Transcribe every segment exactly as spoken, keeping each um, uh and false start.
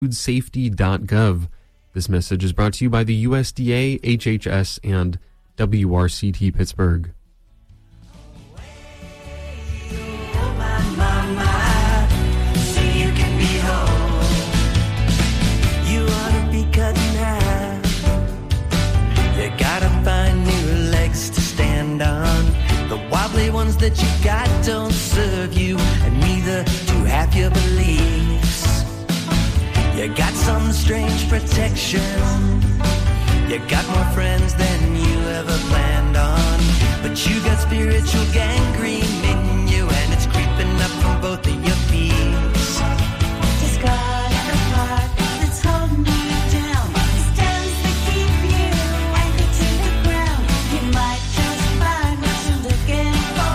food safety dot gov. This message is brought to you by the U S D A, H H S, and W R C T Pittsburgh. Ones that you got don't serve you, and neither do half your beliefs. You got some strange protection, you got more friends than you ever planned on, but you got spiritual gangrene in you, and it's creeping up from both of your peaks. Discard the part that's holding you down, the stems that keep you anchored to the ground. You might just find what you're looking for.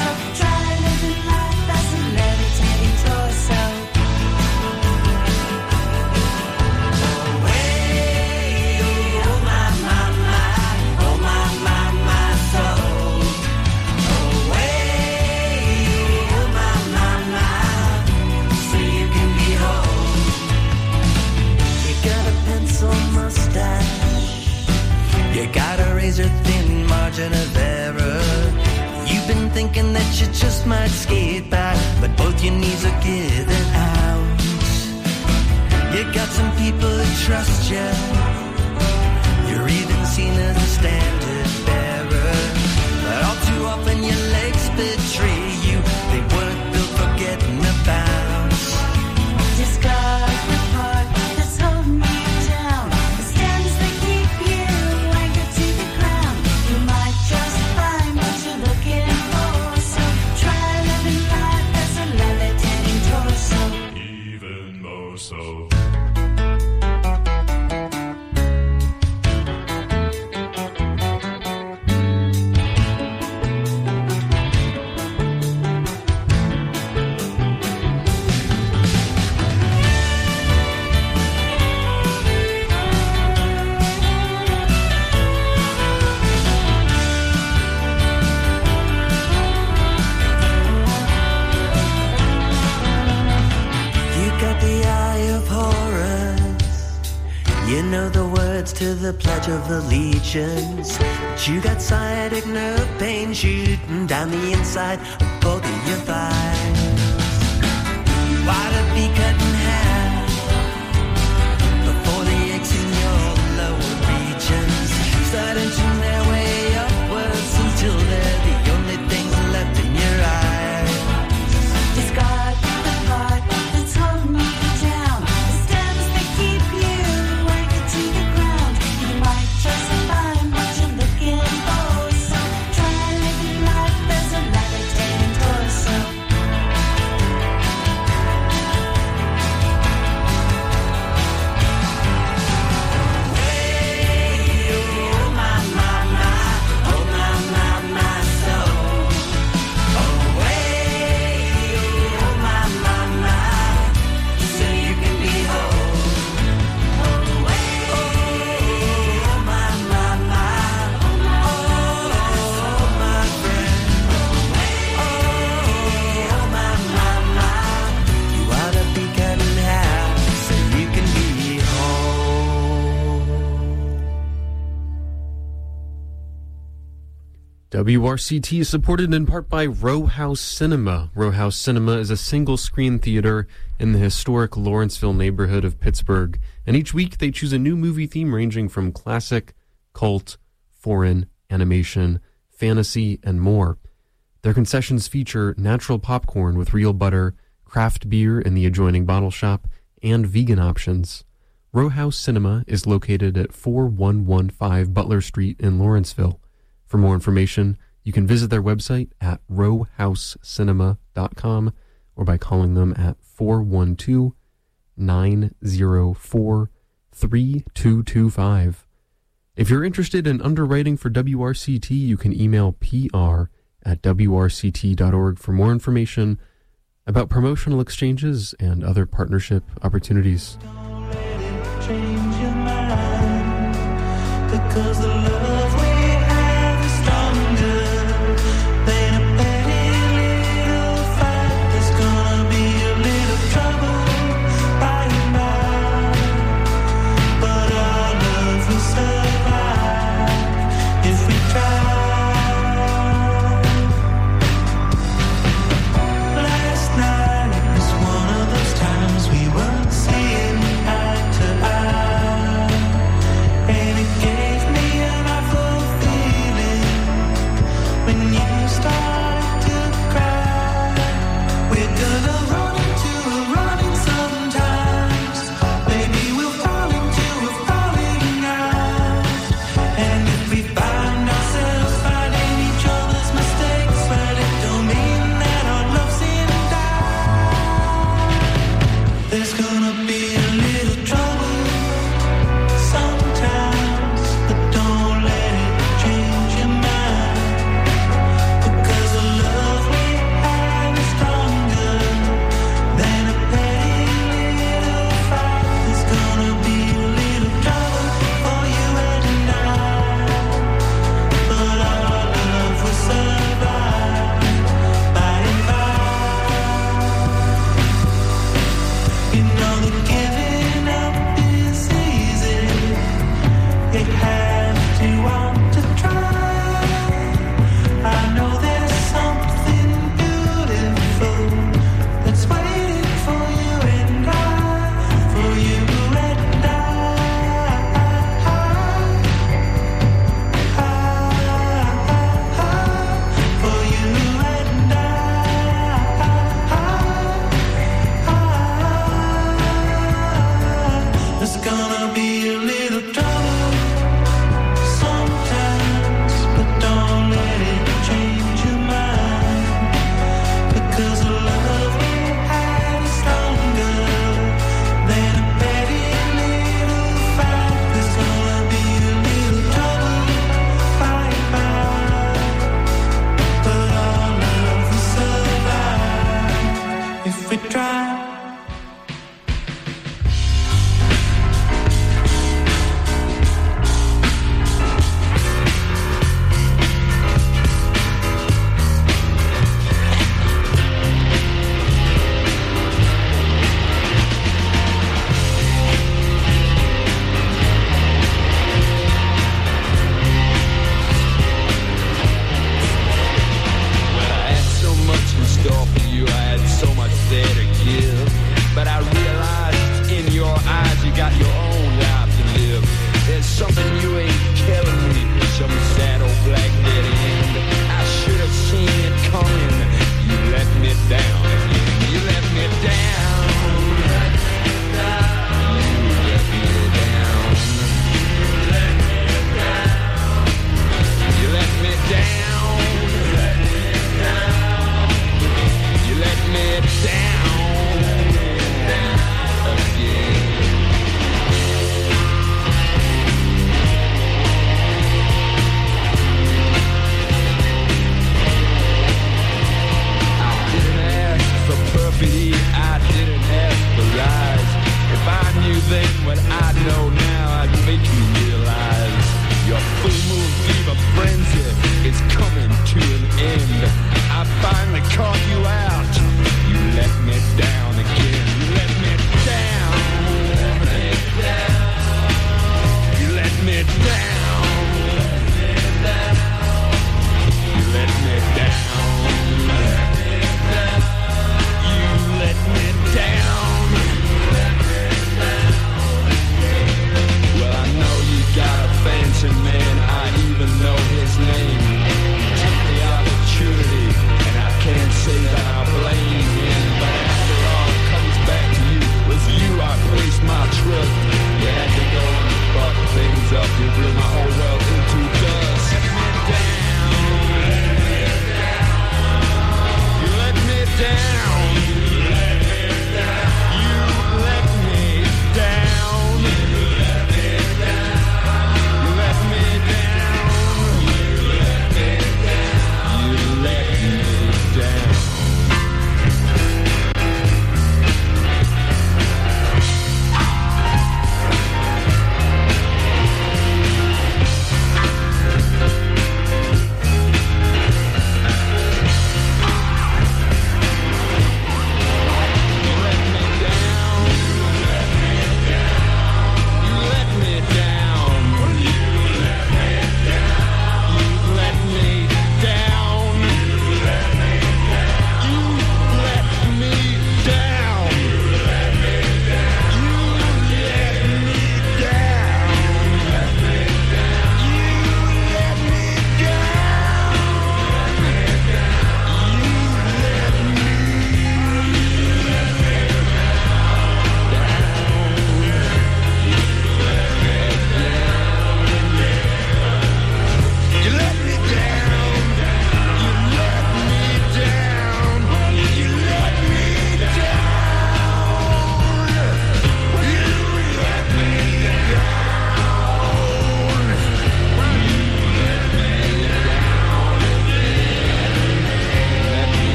You got a razor thin margin of error. You've been thinking that you just might skate by, but both your knees are giving out. You got some people who trust you. You're even seen as a standard bearer, but all too often your legs betray you. They weren't built for getting about. Discard the part that's holding you down, the stems that keep you anchored to the ground. You might just find what you're looking for, so try living life as a levitating torso. Even more so. You know the words to the Pledge of Allegiance, but you got sciatic nerve pain shooting down the inside of both of your thighs. Why to be cut in half before the aches in your lower regions start inching their way upwards until they're the only things left in your eyes. Discard the part that's holding you down, the stems that keep you anchored to the ground. You might just find what you're looking for, so try living life as a levitating torso. Hey, oh my, my, my, oh my, my, my soul. Oh, hey, oh my, my, my, so you can be whole. Oh, hey, oh my, my, my, oh my friend. Oh my, my, my, you ought to be cut in half so you can be whole. W R C T is supported in part by Row House Cinema. Row House Cinema is a single-screen theater in the historic Lawrenceville neighborhood of Pittsburgh, and each week they choose a new movie theme ranging from classic, cult, foreign, animation, fantasy, and more. Their concessions feature natural popcorn with real butter, craft beer in the adjoining bottle shop, and vegan options. Row House Cinema is located at four one one five Butler Street in Lawrenceville. For more information, you can visit their website at row house cinema dot com or by calling them at four one two, nine zero four, three two two five. If you're interested in underwriting for W R C T, you can email P R at W R C T dot org for more information about promotional exchanges and other partnership opportunities. Change your mind, because the love we have is stronger than a petty little fight. There's gonna be a little trouble by and by. gonna be a little trouble sometimes, but don't let it change your mind, because a love we had is stronger than a petty little fight. There's gonna be a little trouble, bye bye, but our love will survive if we try.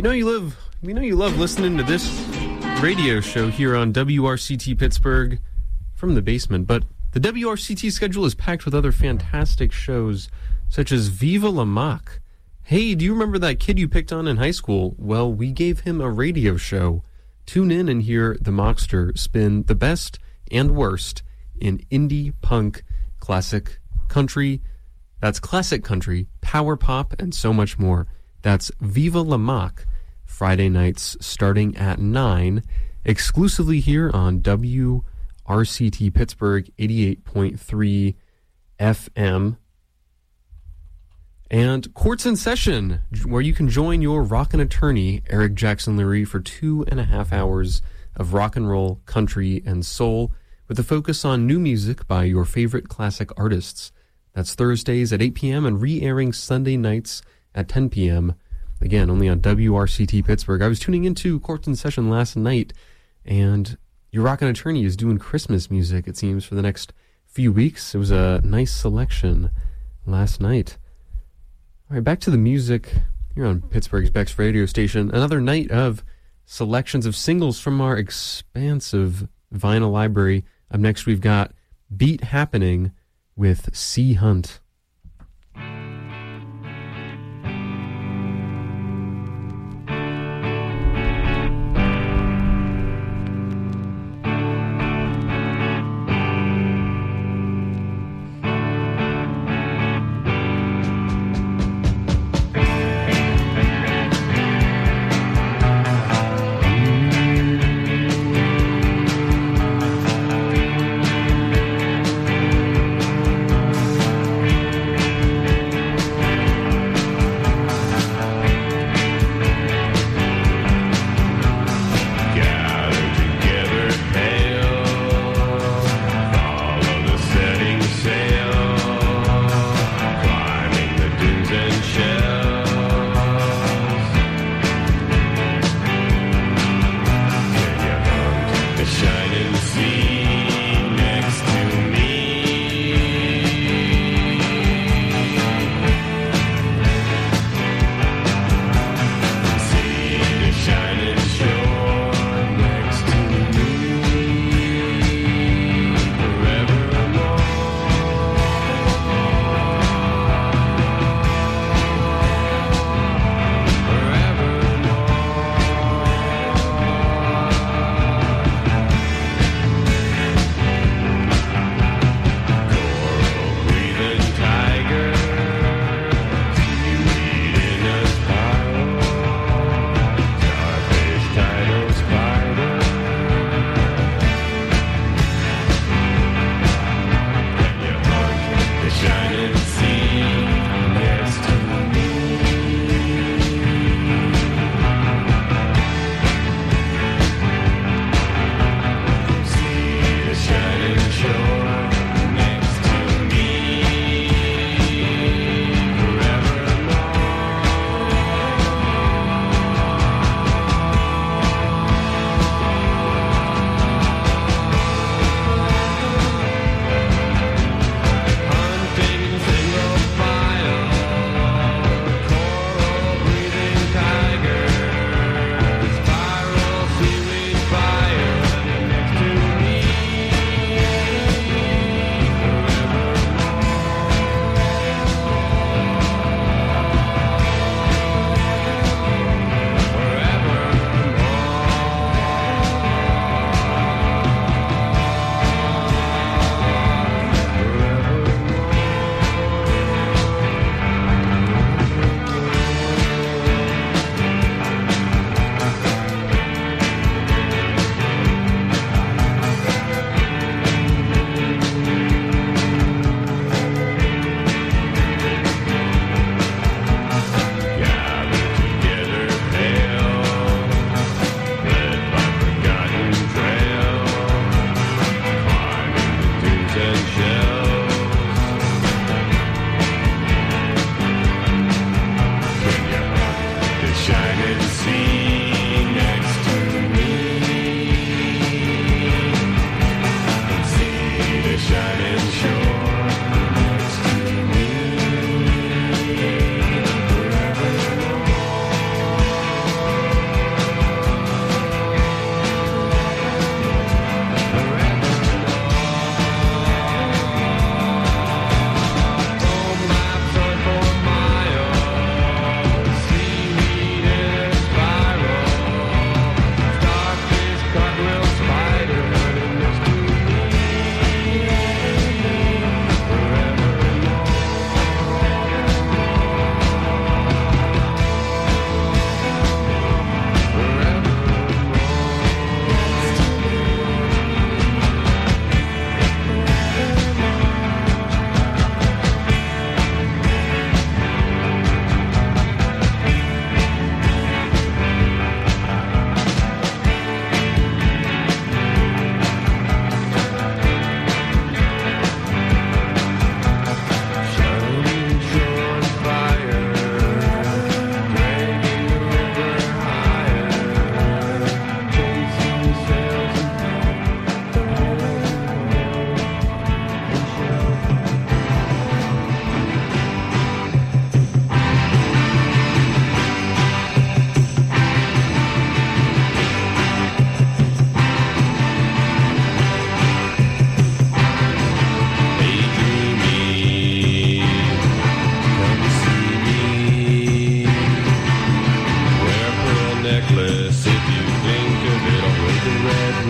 know you love, we know you love listening to this radio show here on W R C T Pittsburgh from the basement, but the W R C T schedule is packed with other fantastic shows, such as Viva La Mock. Hey, do you remember that kid you picked on in high school? Well, we gave him a radio show. Tune in and hear the Mockster spin the best and worst in indie, punk, classic country, that's classic country, power pop, and so much more. That's Viva La Mock, Friday nights starting at nine, exclusively here on W R C T Pittsburgh eighty-eight point three F M. And Courts in Session, where you can join your rockin' attorney, Eric Jackson Lurie, for two and a half hours of rock and roll, country, and soul, with a focus on new music by your favorite classic artists. That's Thursdays at eight p.m. and re-airing Sunday nights at ten p.m. Again, only on W R C T Pittsburgh. I was tuning into Courts in Session last night, and your rockin' attorney is doing Christmas music, it seems, for the next few weeks. It was a nice selection last night. All right, back to the music here on Pittsburgh's Bex radio station. Another night of selections of singles from our expansive vinyl library. Up next, we've got Beat Happening with Sea Hunt. Thank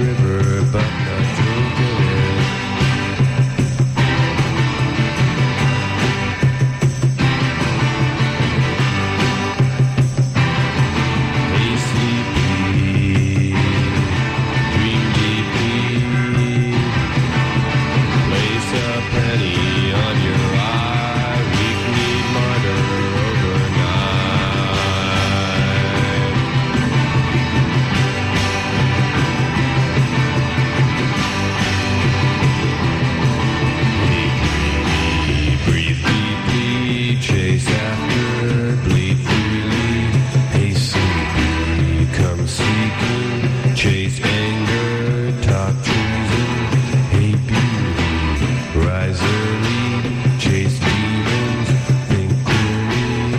river, but not drinking it. Hey, sleepy, dream deeply, place a penny on your eye, weekly martyr overnight. Breathe deeply, chase after, bleed freely. Hey, sleepy, come seeking, chase anger, talk treason. Hey, beauty, rise early, chase demons, think clearly.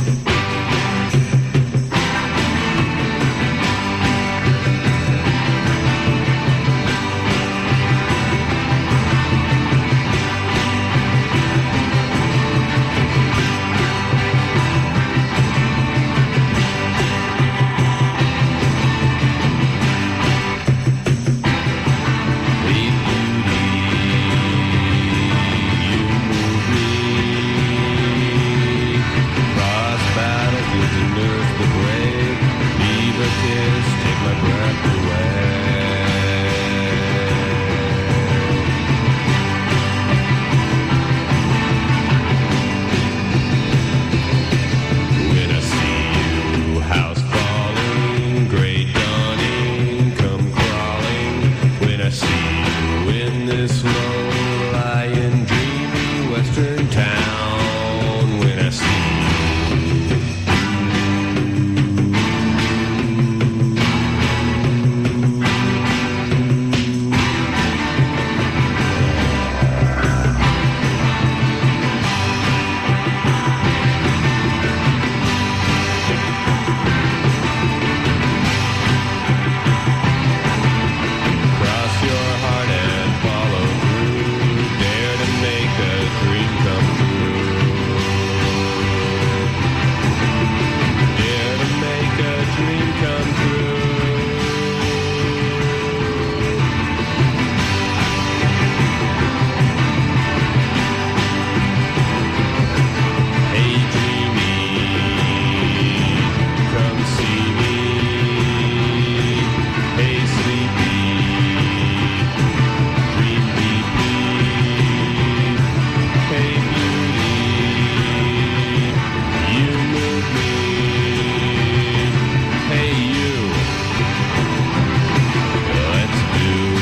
Hey, beauty, you move me. Cross battlefields and nerve the brave. Leave a kiss, take my breath away. When I see you, house falling, great dawning, come crawling. When I see you in this low-lying, dreamy western town. When I see cross your heart and follow through, dare to make a dream come true. Dare to make a dream come true. Hey, dreamy, come see me. Hey, sleepy, dream deeply. Hey, beauty, you move me. Hey, you, let's do.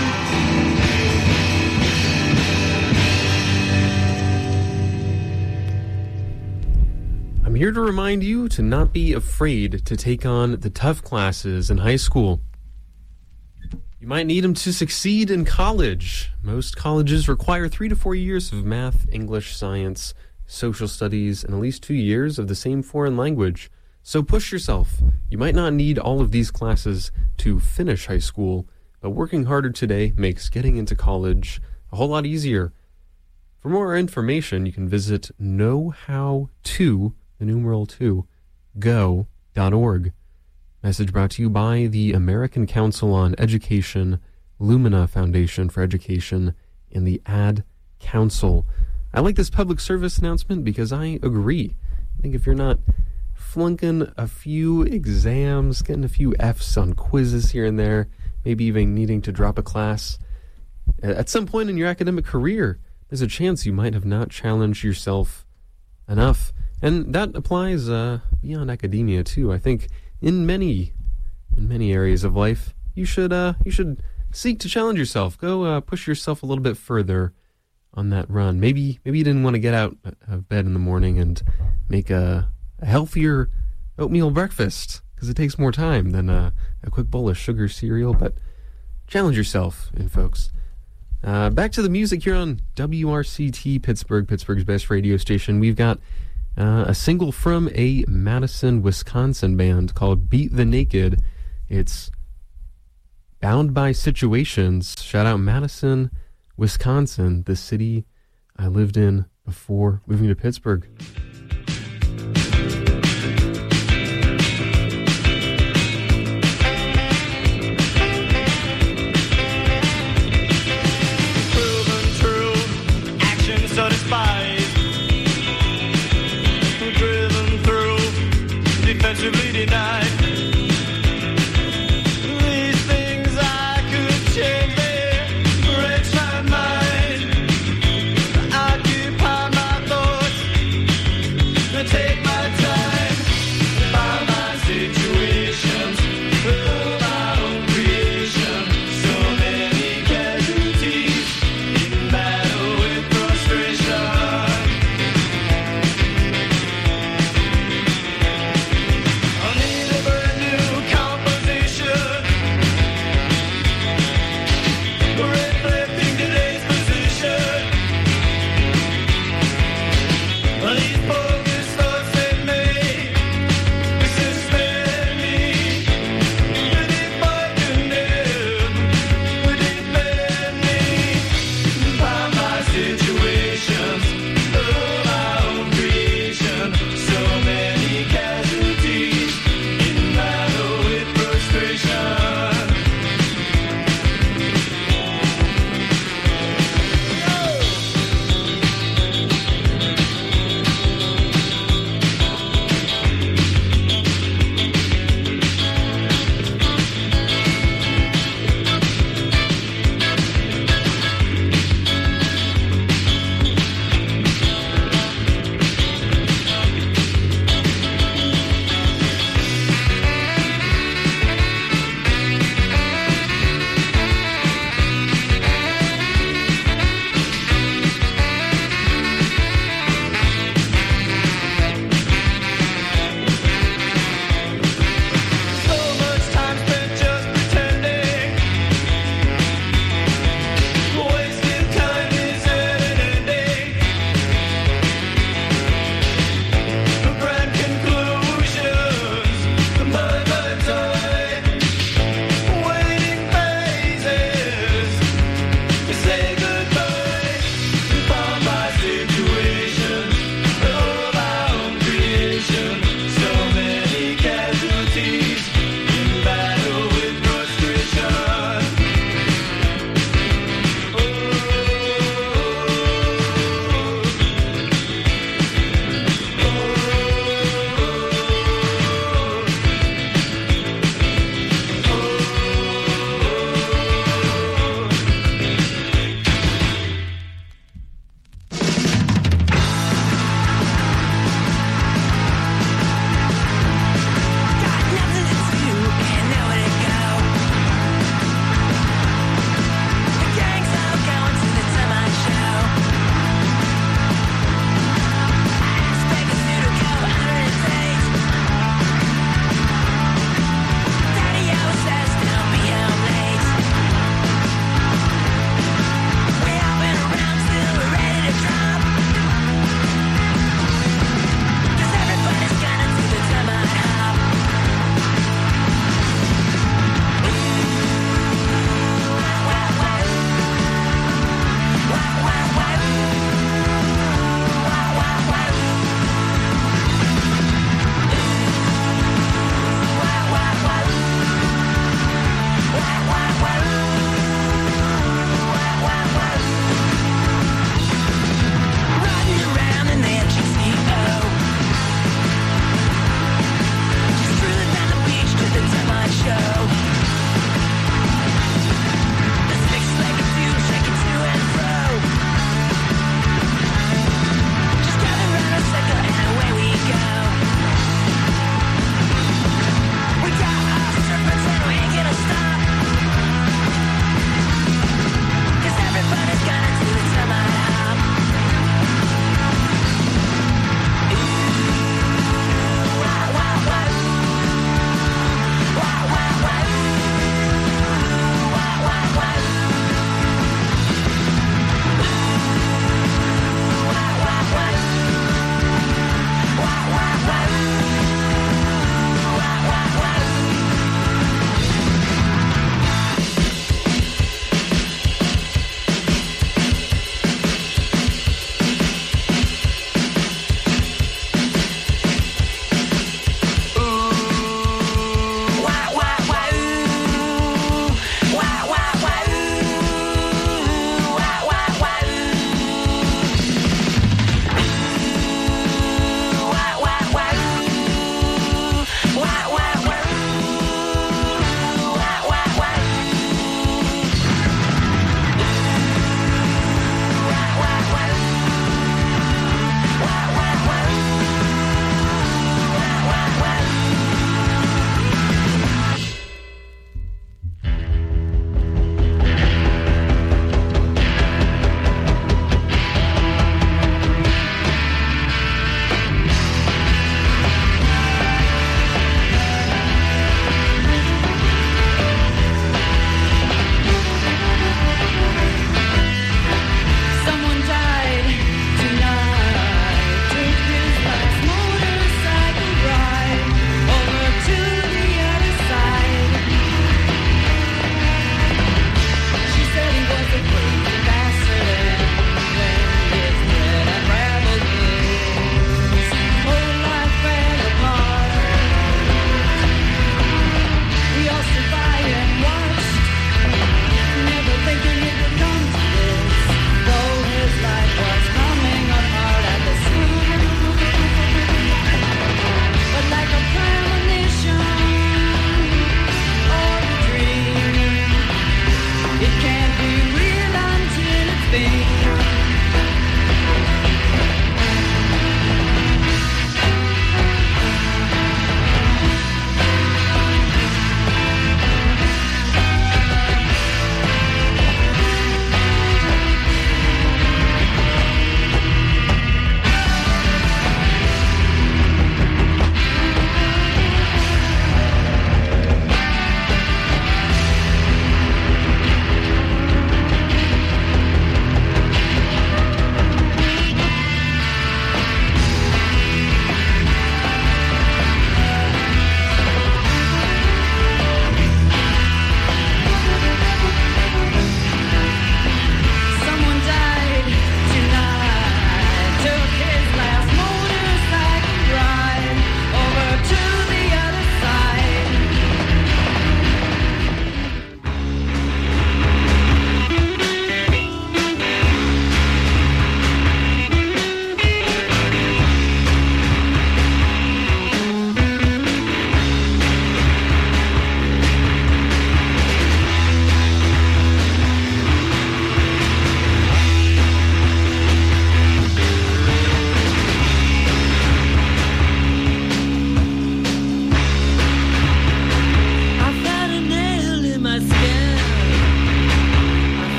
I'm here to remind you to not be afraid to take on the tough classes in high school. You might need them to succeed in college. Most colleges require three to four years of math, English, science, social studies, and at least two years of the same foreign language. So push yourself. You might not need all of these classes to finish high school, but working harder today makes getting into college a whole lot easier. For more information, you can visit know how to, the numeral two, go dot org. Message brought to you by the American Council on Education, Lumina Foundation for Education, and the Ad Council. I like this public service announcement because I agree. I think if you're not flunking a few exams, getting a few F's on quizzes here and there, maybe even needing to drop a class, at some point in your academic career, there's a chance you might have not challenged yourself enough. And that applies uh, beyond academia too. I think in many, in many areas of life, you should uh, you should seek to challenge yourself. Go uh, push yourself a little bit further on that run. Maybe maybe you didn't want to get out of bed in the morning and make a, a healthier oatmeal breakfast because it takes more time than a, a quick bowl of sugar cereal. But challenge yourself, and folks. Uh, back to the music here on W R C T Pittsburgh, Pittsburgh's best radio station. We've got uh, a single from a Madison, Wisconsin band called Beat the Naked. It's Bound by Situations. Shout out Madison, Wisconsin, the city I lived in before moving to Pittsburgh.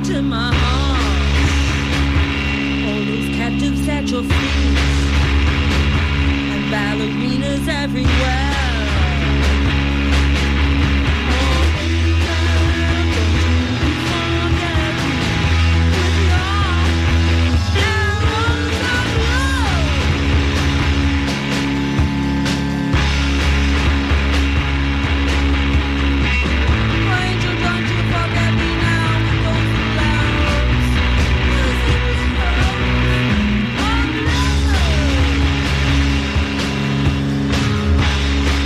to my heart. All those captives at your feet, and ballerinas everywhere. Oh,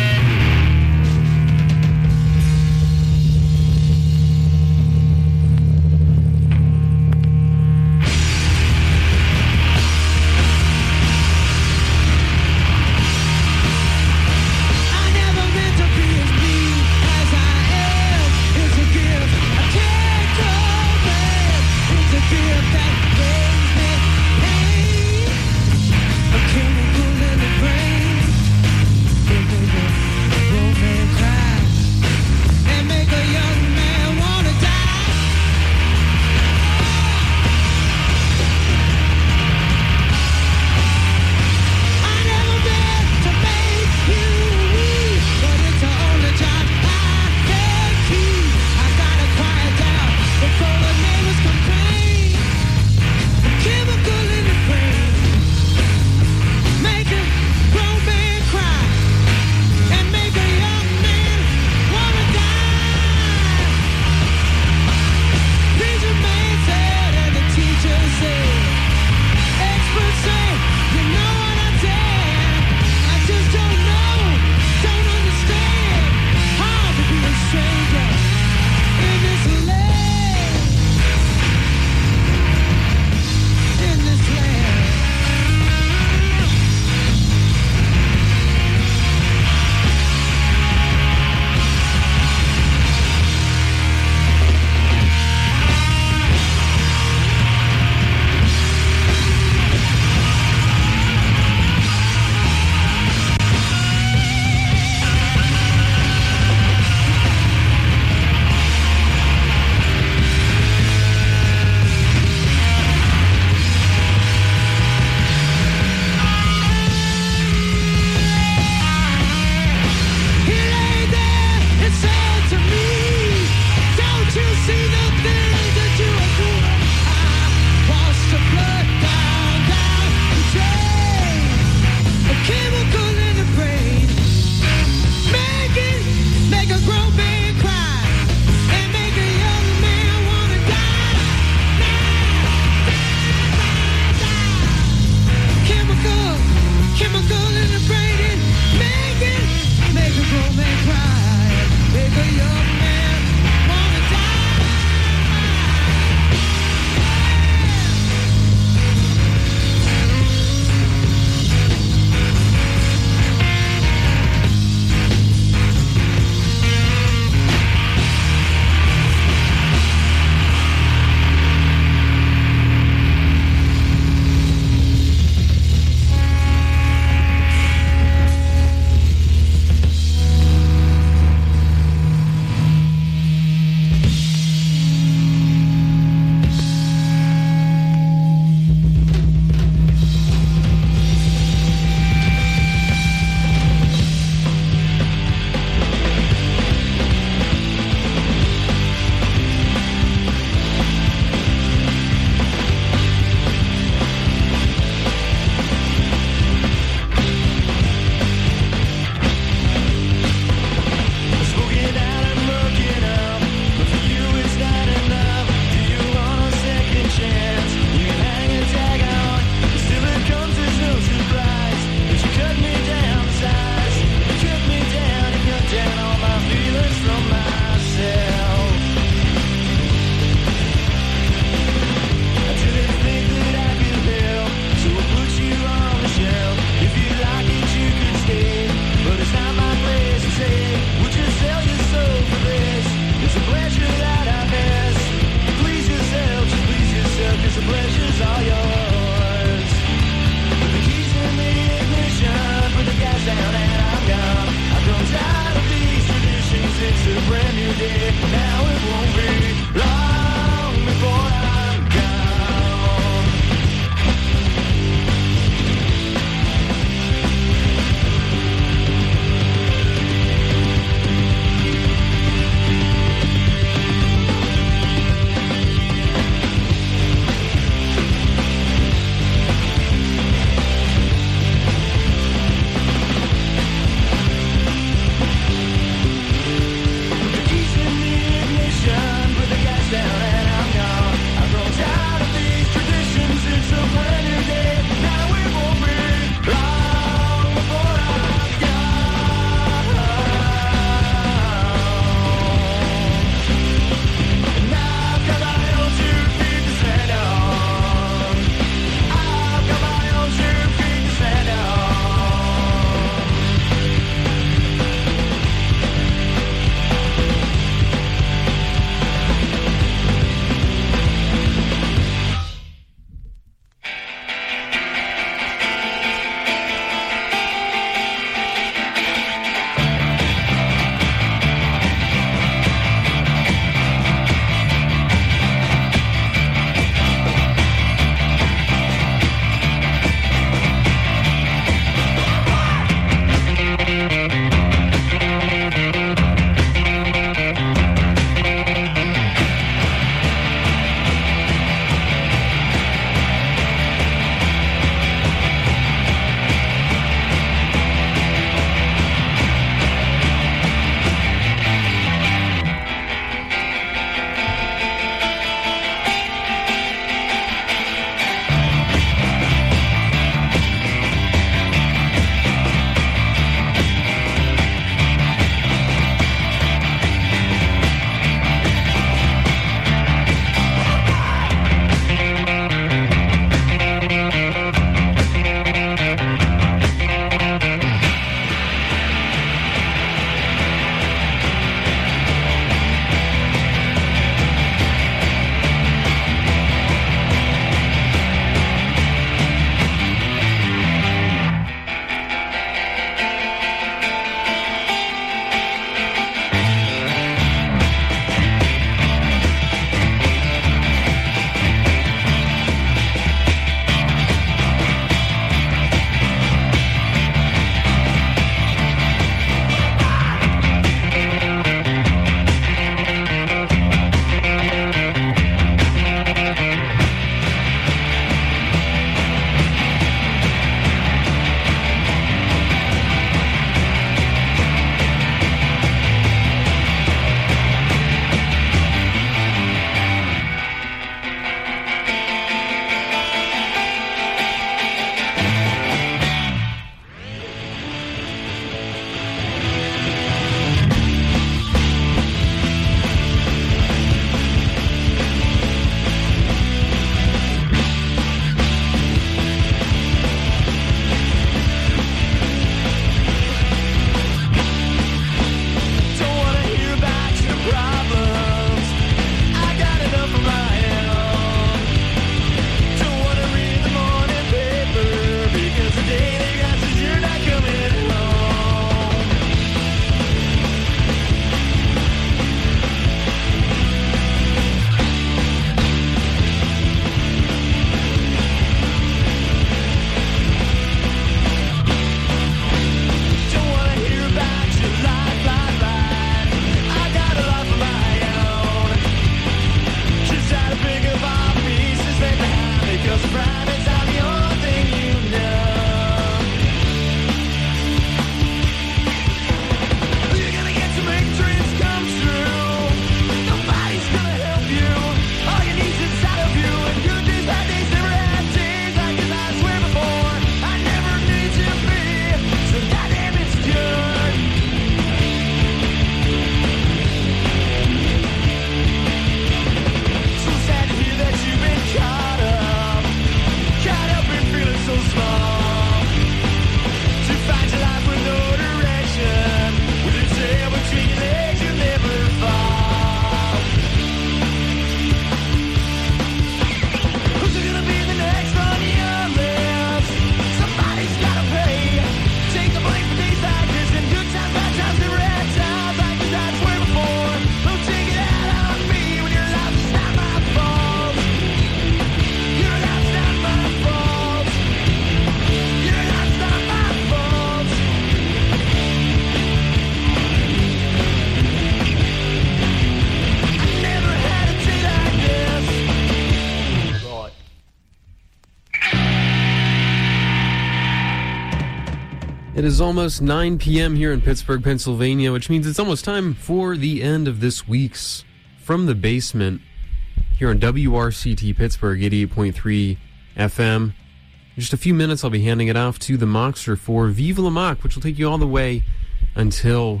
It is almost nine p.m. here in Pittsburgh, Pennsylvania, which means it's almost time for the end of this week's From the Basement here on W R C T Pittsburgh, eighty-eight point three F M. In just a few minutes, I'll be handing it off to the Mockster for Vive la Mock, which will take you all the way until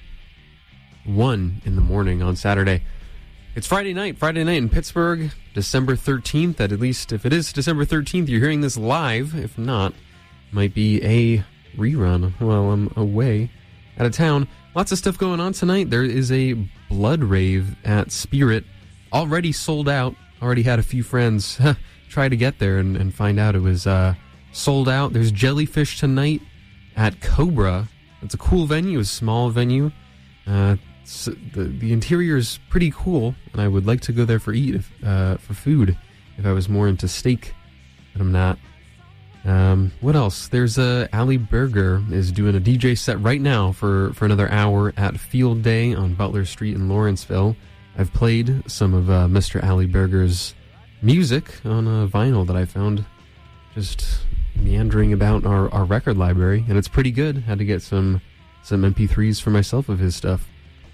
one in the morning on Saturday. It's Friday night, Friday night in Pittsburgh, December thirteenth. At least if it is December thirteenth, you're hearing this live. If not, it might be a rerun while I'm away out of town. Lots of stuff going on tonight. There is a blood rave at Spirit, already sold out. Already had a few friends try to get there and, and find out it was uh, sold out. There's Jellyfish tonight at Cobra. It's a cool venue, a small venue. Uh, the the interior is pretty cool, and I would like to go there for eat if, uh, for food if I was more into steak, but I'm not. Um, what else? There's uh, Ali Berger is doing a D J set right now for, for another hour at Field Day on Butler Street in Lawrenceville. I've played some of uh, Mister Ali Berger's music on a vinyl that I found just meandering about our, our record library, and it's pretty good. Had to get some some M P threes for myself of his stuff.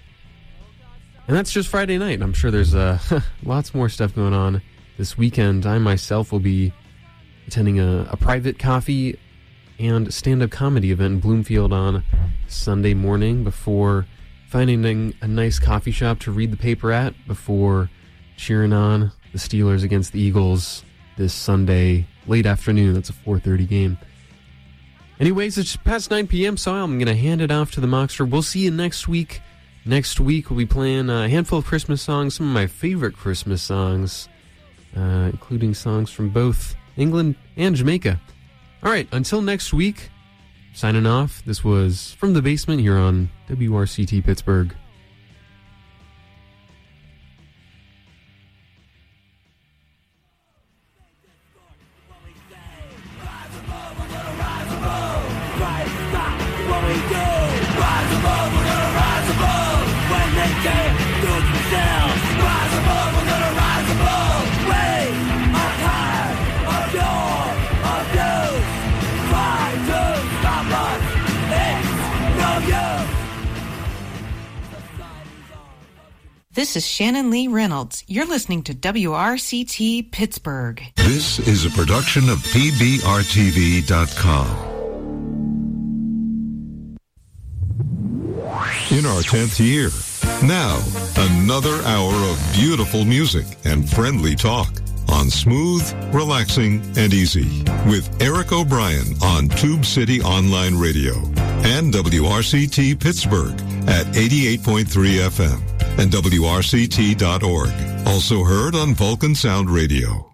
And that's just Friday night. I'm sure there's uh, lots more stuff going on this weekend. I myself will be attending a, a private coffee and stand-up comedy event in Bloomfield on Sunday morning before finding a nice coffee shop to read the paper at before cheering on the Steelers against the Eagles this Sunday late afternoon. That's a four thirty game. Anyways, it's past nine p.m., so I'm going to hand it off to the Mockster. We'll see you next week. Next week, we'll be playing a handful of Christmas songs, some of my favorite Christmas songs, uh, including songs from both England and Jamaica. All right, until next week, signing off. This was From the Basement here on W R C T Pittsburgh. This is Shannon Lee Reynolds. You're listening to W R C T Pittsburgh. This is a production of P B R T V dot com. In our tenth year, now another hour of beautiful music and friendly talk on Smooth, Relaxing, and Easy with Eric O'Brien on Tube City Online Radio and W R C T Pittsburgh at eighty-eight point three F M. and W R C T dot org. Also heard on Vulcan Sound Radio.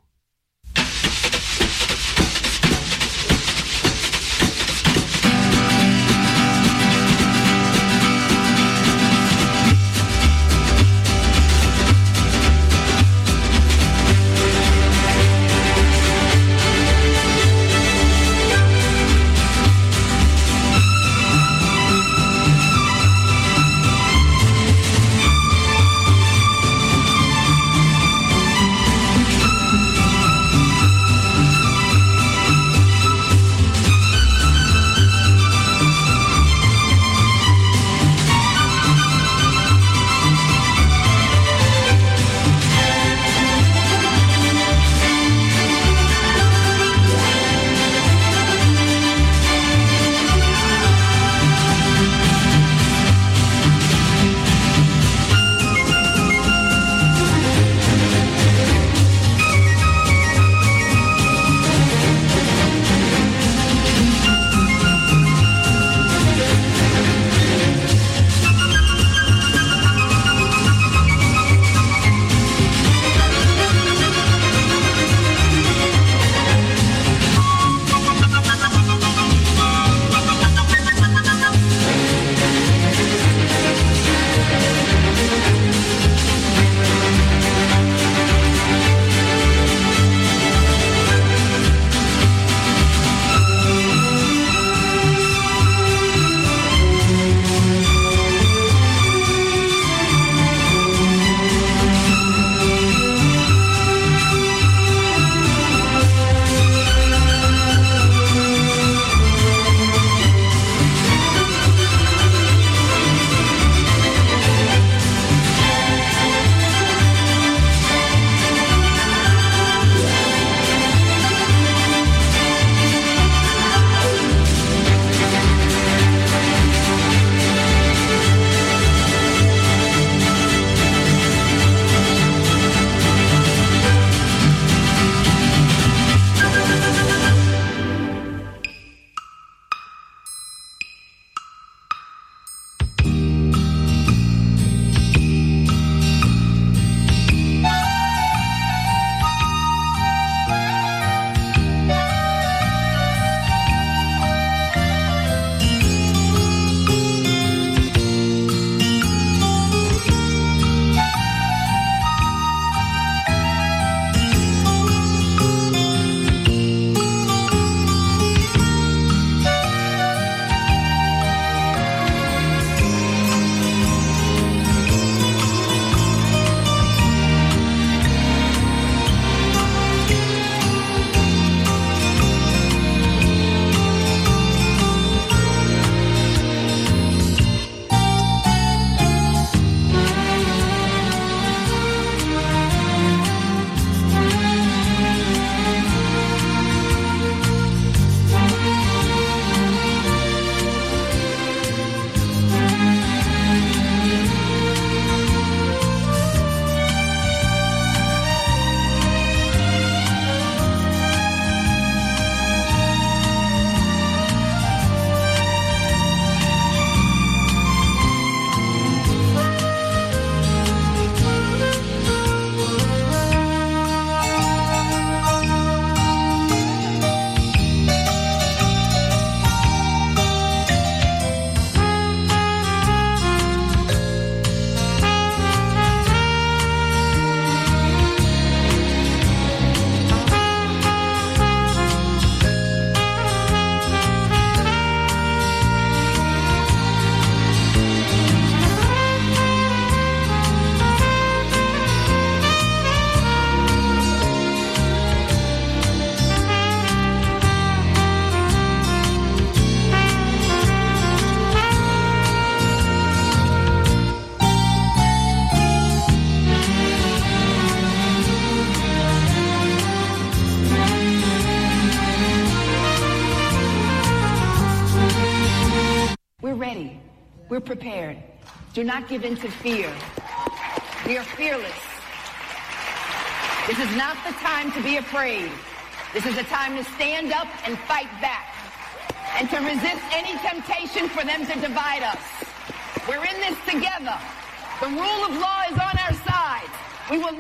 We're prepared. Do not give in to fear. We are fearless. This is not the time to be afraid. This is a time to stand up and fight back and to resist any temptation for them to divide us. We're in this together. The rule of law is on our side. We will